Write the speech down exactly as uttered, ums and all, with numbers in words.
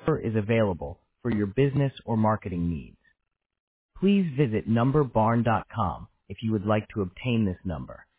is available for your business or marketing needs. Please visit number barn dot com if you would like to obtain this number.